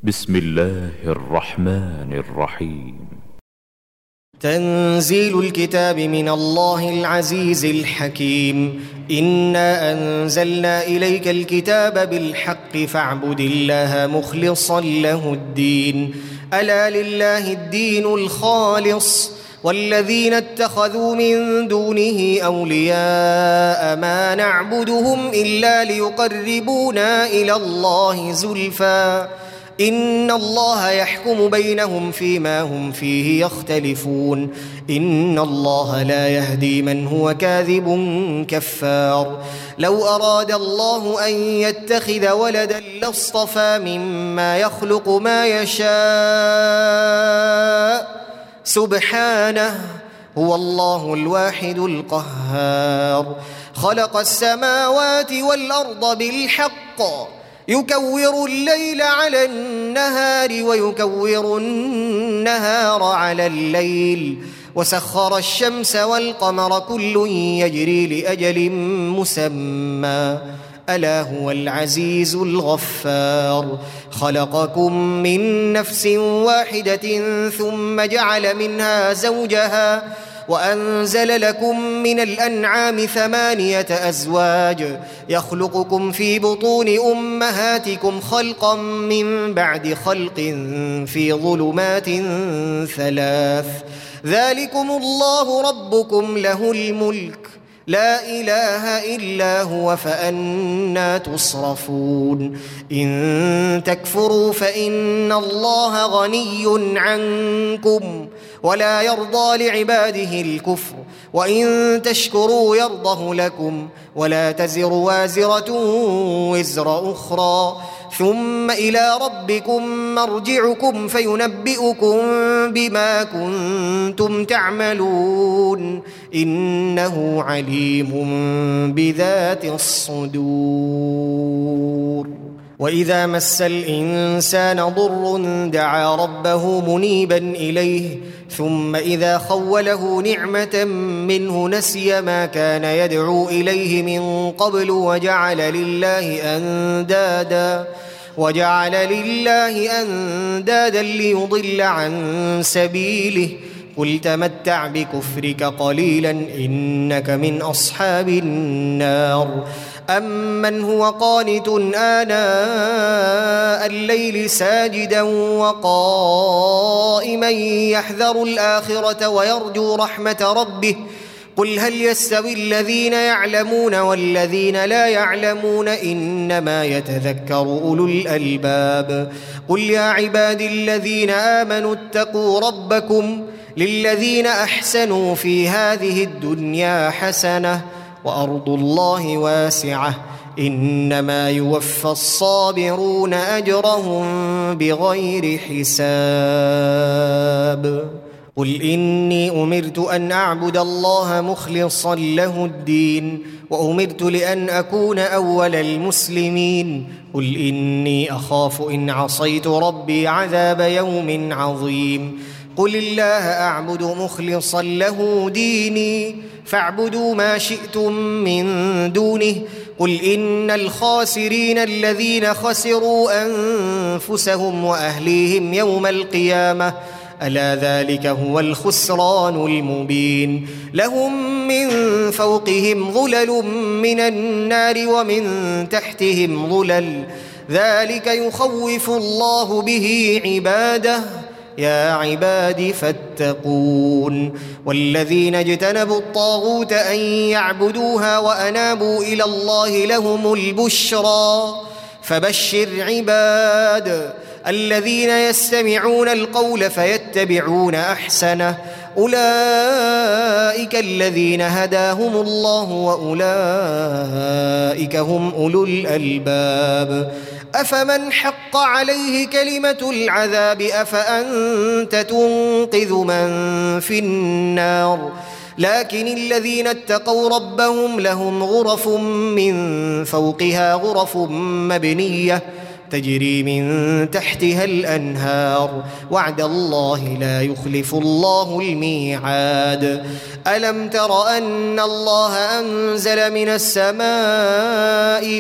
بسم الله الرحمن الرحيم. تنزيل الكتاب من الله العزيز الحكيم. إنا أنزلنا إليك الكتاب بالحق فاعبد الله مخلصا له الدين. ألا لله الدين الخالص والذين اتخذوا من دونه أولياء ما نعبدهم إلا ليقربونا إلى الله زلفى إن الله يحكم بينهم فيما هم فيه يختلفون. إن الله لا يهدي من هو كاذب كفار. لو أراد الله أن يتخذ ولدا لاصطفى مما يخلق ما يشاء سبحانه هو الله الواحد القهار. خلق السماوات والأرض بالحق يكور الليل على النهار ويكور النهار على الليل وسخر الشمس والقمر كل يجري لأجل مسمى ألا هو العزيز الغفار. خلقكم من نفس واحدة ثم جعل منها زوجها وأنزل لكم من الأنعام 8 أزواج يخلقكم في بطون أمهاتكم خلقا من بعد خلق في ظلمات 3 ذلكم الله ربكم له الملك لا إله إلا هو فأنى تصرفون. إن تكفروا فإن الله غني عنكم ولا يرضى لعباده الكفر وإن تشكروا يرضه لكم ولا تزر وازرة وزر أخرى ثم إلى ربكم مرجعكم فينبئكم بما كنتم تعملون إنه عليم بذات الصدور. وإذا مس الإنسان ضر دعا ربه منيبا إليه ثم إذا خوله نعمة منه نسي ما كان يدعو إليه من قبل وجعل لله أندادا ليضل عن سبيله قل تمتع بكفرك قليلا إنك من أصحاب النار. أمن هو قانت آناء الليل ساجدا وقائما يحذر الآخرة ويرجو رحمة ربه قل هل يستوي الذين يعلمون والذين لا يعلمون إنما يتذكر أولو الألباب. قل يا عبادي الذين آمنوا اتقوا ربكم للذين أحسنوا في هذه الدنيا حسنة وأرض الله واسعة إنما يوفى الصابرون أجرهم بغير حساب. قل إني أمرت أن أعبد الله مخلصا له الدين وأمرت لأن أكون أول المسلمين. قل إني أخاف إن عصيت ربي عذاب يوم عظيم. قل الله أعبد مخلصا له ديني فاعبدوا ما شئتم من دونه. قل إن الخاسرين الذين خسروا أنفسهم وأهليهم يوم القيامة ألا ذلك هو الخسران المبين. لهم من فوقهم ظلل من النار ومن تحتهم ظلل ذلك يخوف الله به عباده يا عباد فاتقون. والذين اجتنبوا الطاغوت أن يعبدوها وأنابوا إلى الله لهم البشرى فبشر عباد الذين يستمعون القول فيتبعون أحسنه أولئك الذين هداهم الله وأولئك هم أولو الألباب. أفمن حق عليه كلمة العذاب أفأنت تنقذ من في النار. لكن الذين اتقوا ربهم لهم غرف من فوقها غرف مبنية تجري من تحتها الأنهار وعد الله لا يخلف الله الميعاد. ألم تر أن الله أنزل من السماء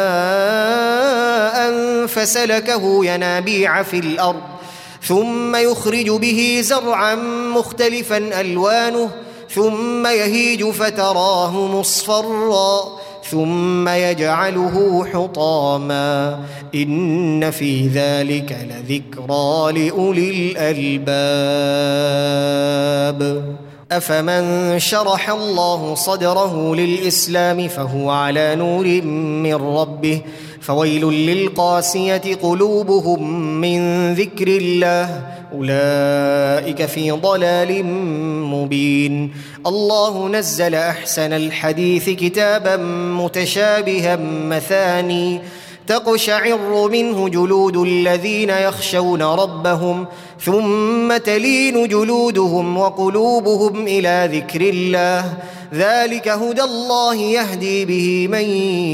ماء فسلكه ينابيع في الأرض ثم يخرج به زرعا مختلفا ألوانه ثم يهيج فتراه مصفرا ثم يجعله حطاما إن في ذلك لذكرى لأولي الألباب. أفمن شرح الله صدره للإسلام فهو على نور من ربه فويل للقاسية قلوبهم من ذكر الله أولئك في ضلال مبين. الله نزل أحسن الحديث كتابا متشابها مثاني تقشعر منه جلود الذين يخشون ربهم ثم تلين جلودهم وقلوبهم إلى ذكر الله ذلك هدى الله يهدي به من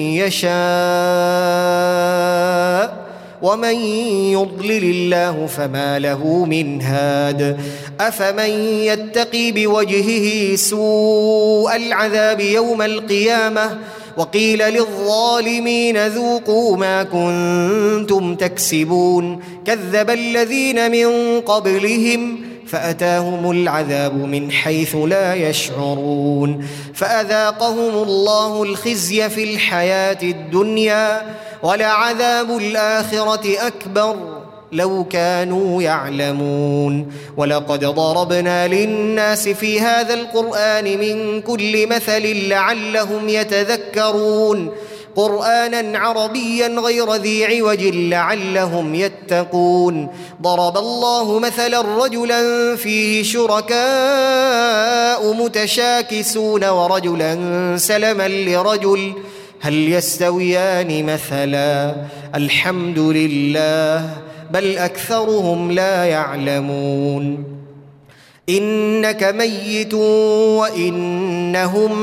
يشاء ومن يضلل الله فما له من هاد. أفمن يتقي بوجهه سوء العذاب يوم القيامة وقيل للظالمين ذوقوا ما كنتم تكسبون كذب الذين من قبلهم فأتاهم العذاب من حيث لا يشعرون فأذاقهم الله الخزي في الحياة الدنيا ولعذاب الآخرة أكبر لو كانوا يعلمون. ولقد ضربنا للناس في هذا القرآن من كل مثل لعلهم يتذكرون قرآنا عربيا غير ذي عوج لعلهم يتقون. ضرب الله مثلا رجلا فيه شركاء متشاكسون ورجلا سلما لرجل هل يستويان مثلا الحمد لله بل أكثرهم لا يعلمون. إنك ميت وإنهم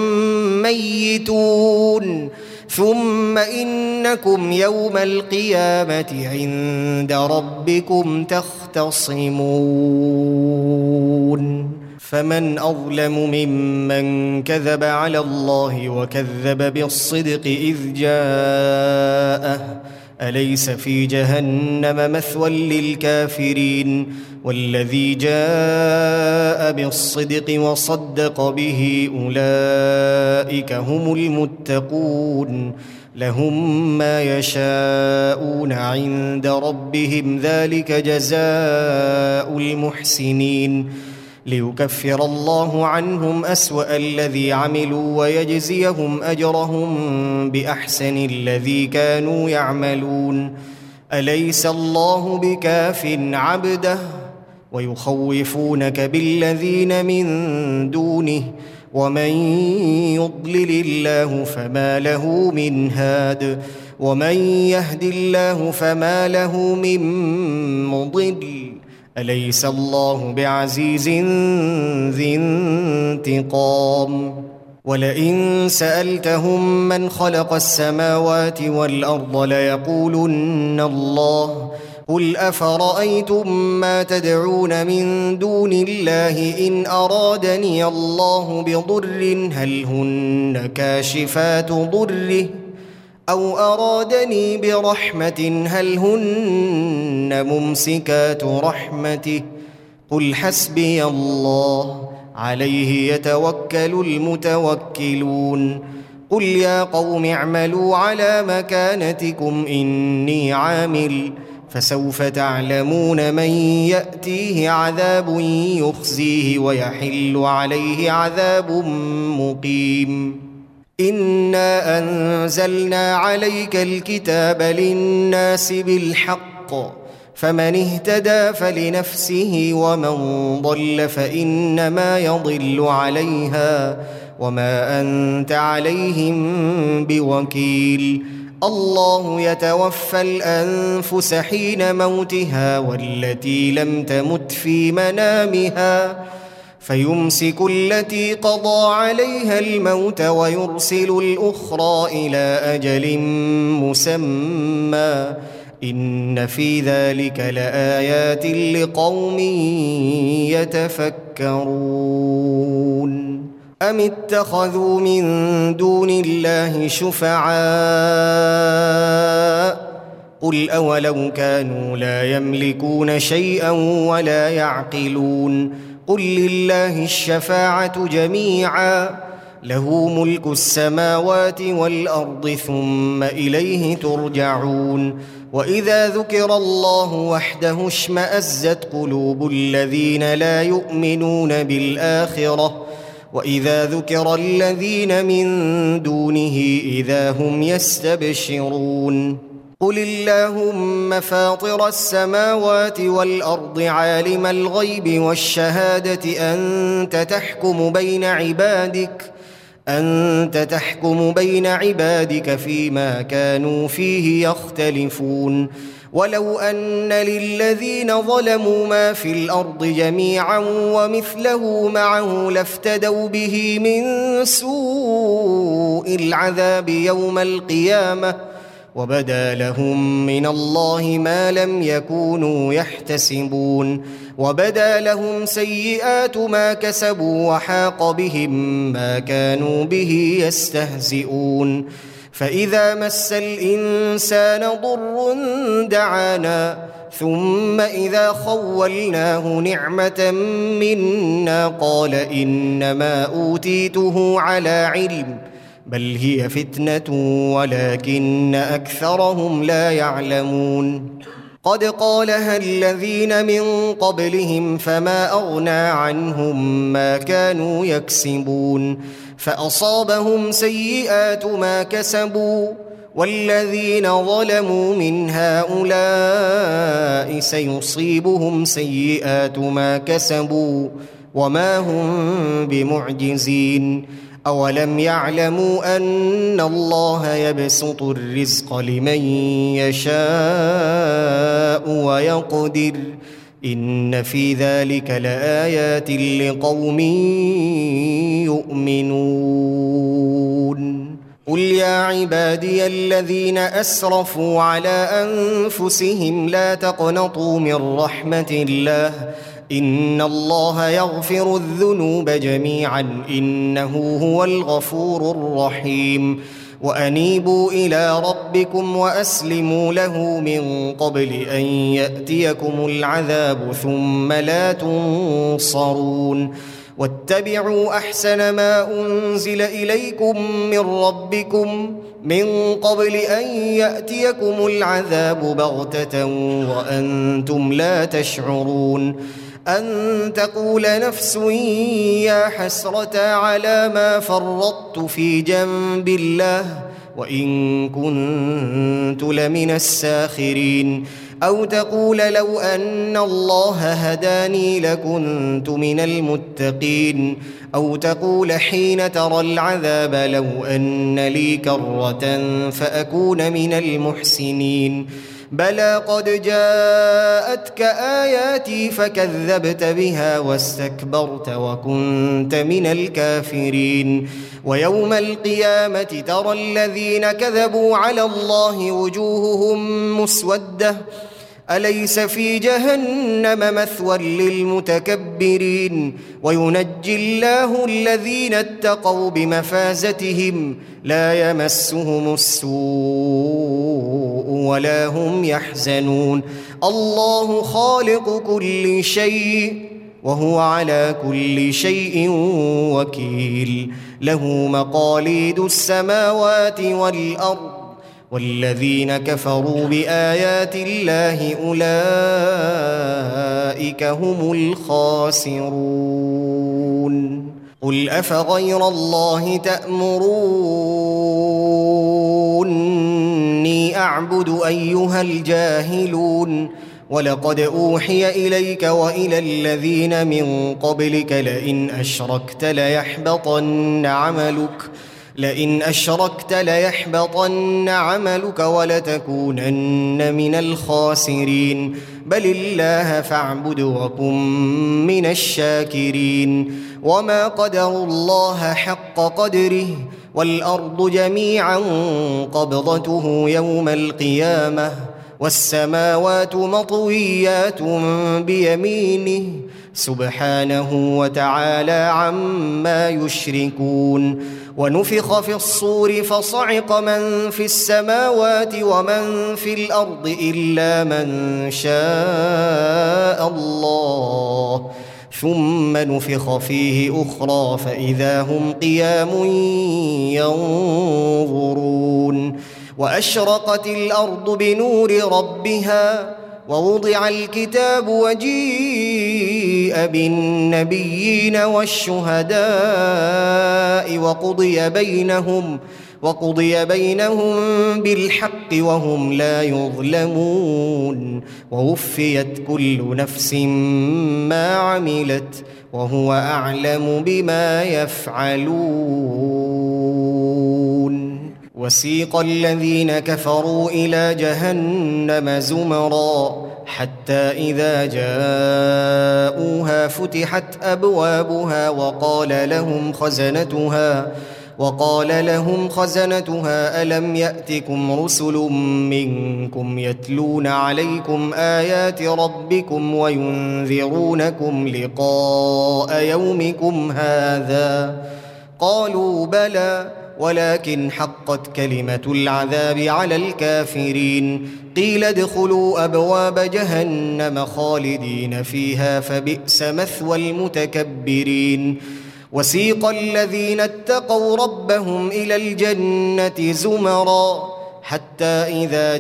ميتون ثم إنكم يوم القيامة عند ربكم تختصمون. فمن أظلم ممن كذب على الله وكذب بالصدق إذ جاءه أليس في جهنم مثوى للكافرين والذي جاء بالصدق وصدق به أولئك هم المتقون لهم ما يشاءون عند ربهم ذلك جزاء المحسنين ليكفر الله عنهم أسوأ الذي عملوا ويجزيهم أجرهم بأحسن الذي كانوا يعملون. أليس الله بكاف عبده ويخوفونك بالذين من دونه ومن يضلل الله فما له من هاد ومن يهد الله فما له من مضل. أليس الله بعزيز ذي انتقام. ولئن سألتهم من خلق السماوات والأرض ليقولن الله قل أفرأيتم ما تدعون من دون الله إن أرادني الله بضر هل هن كاشفات ضره أو أرادني برحمة هل هن ممسكات رحمته قل حسبي الله عليه يتوكل المتوكلون. قل يا قوم اعملوا على مكانتكم إني عامل فسوف تعلمون من يأتيه عذاب يخزيه ويحل عليه عذاب مقيم. إنا أنزلنا عليك الكتاب للناس بالحق فمن اهتدى فلنفسه ومن ضل فإنما يضل عليها وما أنت عليهم بوكيل. الله يتوفى الأنفس حين موتها والتي لم تمت في منامها فيمسك التي قضى عليها الموت ويرسل الأخرى إلى أجل مسمى إن في ذلك لآيات لقوم يتفكرون أم اتخذوا من دون الله شفعاء قل أولو كانوا لا يملكون شيئا ولا يعقلون قل لله الشفاعة جميعا له ملك السماوات والأرض ثم إليه ترجعون وإذا ذكر الله وحده اشمأزت قلوب الذين لا يؤمنون بالآخرة وإذا ذكر الذين من دونه إذا هم يستبشرون قل اللهم فاطر السماوات والأرض عالم الغيب والشهادة أنت تحكم بين عبادك فيما كانوا فيه يختلفون ولو أن للذين ظلموا ما في الأرض جميعا ومثله معه لافتدوا به من سوء العذاب يوم القيامة وبدا لهم من الله ما لم يكونوا يحتسبون وبدا لهم سيئات ما كسبوا وحاق بهم ما كانوا به يستهزئون فإذا مس الإنسان ضر دعانا ثم إذا خولناه نعمة منا قال إنما أوتيته على علم بل هي فتنة ولكن أكثرهم لا يعلمون قد قالها الذين من قبلهم فما أغنى عنهم ما كانوا يكسبون فأصابهم سيئات ما كسبوا والذين ظلموا من هؤلاء سيصيبهم سيئات ما كسبوا وما هم بمعجزين أولم يعلموا أن الله يبسط الرزق لمن يشاء ويقدر إن في ذلك لآيات لقوم يؤمنون قل يا عبادي الذين أسرفوا على أنفسهم لا تقنطوا من رحمة الله إن الله يغفر الذنوب جميعا إنه هو الغفور الرحيم وأنيبوا إلى ربكم وأسلموا له من قبل أن يأتيكم العذاب ثم لا تنصرون واتبعوا أحسن ما أنزل إليكم من ربكم من قبل أن يأتيكم العذاب بغتة وأنتم لا تشعرون أن تقول نفس يا حسرة على ما فرطت في جنب الله وإن كنت لمن الساخرين أو تقول لو أن الله هداني لكنت من المتقين أو تقول حين ترى العذاب لو أن لي كرة فأكون من المحسنين بلى قد جاءتك آياتي فكذبت بها واستكبرت وكنت من الكافرين ويوم القيامة ترى الذين كذبوا على الله وجوههم مسودة أليس في جهنم مثوى للمتكبرين وينجي الله الذين اتقوا بمفازتهم لا يمسهم السوء ولا هم يحزنون الله خالق كل شيء وهو على كل شيء وكيل له مقاليد السماوات والأرض والذين كفروا بآيات الله أولئك هم الخاسرون قل أفغير الله تأمروني أعبد أيها الجاهلون ولقد أوحي إليك وإلى الذين من قبلك لئن أشركت ليحبطن عملك ولتكونن من الخاسرين بل الله فاعبد وكن من الشاكرين وما قدروا الله حق قدره والأرض جميعا قبضته يوم القيامة والسماوات مطويات بيمينه سبحانه وتعالى عما يشركون. ونفخ في الصور فصعق من في السماوات ومن في الأرض إلا من شاء الله، ثم نفخ فيه أخرى فإذا هم قيام ينظرون. وأشرقت الأرض بنور ربها ووضع الكتاب وجيء بالنبيين والشهداء وقضي بينهم بالحق وهم لا يظلمون. ووفيت كل نفس ما عملت وهو أعلم بما يفعلون. وسيق الذين كفروا إلى جهنم زمرا حتى إذا جاءوها فتحت أبوابها وقال لهم خزنتها ألم يأتكم رسل منكم يتلون عليكم آيات ربكم وينذرونكم لقاء يومكم هذا؟ قالوا بلى ولكن حقت كلمة العذاب على الكافرين. قيل ادخلوا أبواب جهنم خالدين فيها فبئس مثوى المتكبرين. وسيق الذين اتقوا ربهم إلى الجنة زمرا حتى إذا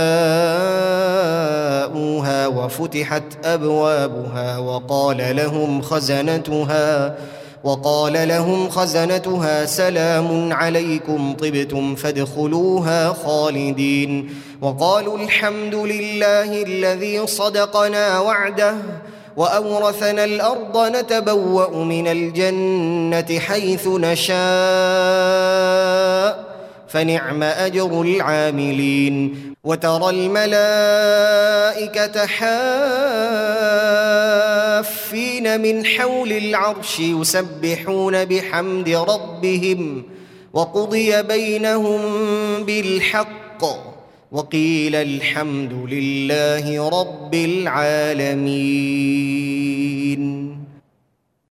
جاءوها وفتحت أبوابها وقال لهم خزنتها سلام عليكم طبتم فادخلوها خالدين. وقالوا الحمد لله الذي صدقنا وعده وأورثنا الأرض نتبوأ من الجنة حيث نشاء فنعم أجر العاملين. وترى الملائكة حافين من حول العرش يسبحون بحمد ربهم وقضي بينهم بالحق وقيل الحمد لله رب العالمين.